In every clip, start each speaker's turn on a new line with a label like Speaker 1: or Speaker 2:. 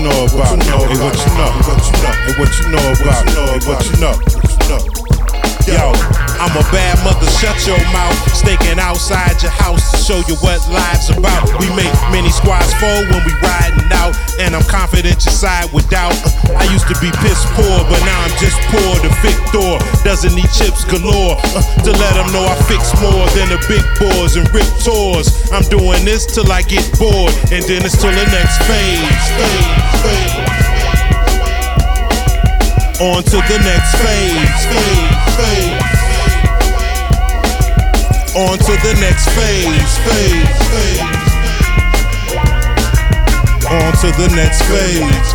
Speaker 1: know about? Hey, what you know? Hey, what you know about? Hey, what you know? Yo, I'm a bad mother, shut your mouth. Staking outside your house to show you what life's about. We make many squads fold when we riding out, and I'm confident your side with doubt. I used to be piss poor, but now I'm just poor. The victor doesn't need chips galore to let them know I fix more than the big boys and rip tours. I'm doing this till I get bored, and then it's till the next phase. On to the next phase. On to the next phase. On to the next phase.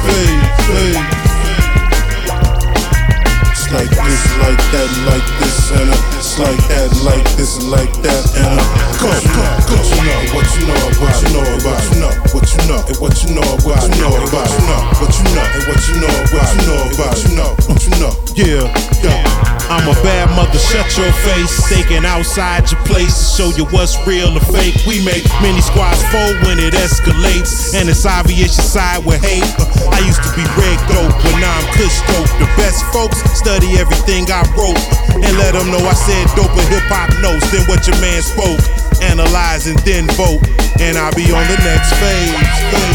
Speaker 1: It's like this, like that, like this, and it's like that, like this, and like that, and come, what you know, what you know about, what you know, what you know, what you know, what you know about, what you know, what you know, what you know about, what you know, yeah. I'm a bad mother, shut your face. Staking outside your place to show you what's real or fake. We make many squads fold when it escalates, and it's obvious your side with hate. I used to be red dope, but now I'm kush dope. The best folks study everything I wrote, and let them know I said dope and hip-hop notes. Then what your man spoke, analyze and then vote, and I'll be on the next phase.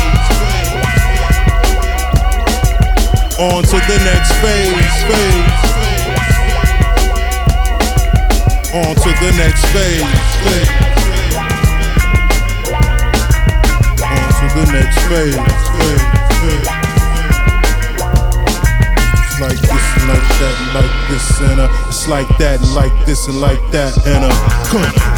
Speaker 1: On to the next phase. On to the next phase. On to the next phase. It's like this and like that and like this and it's like that and like this and like that and come.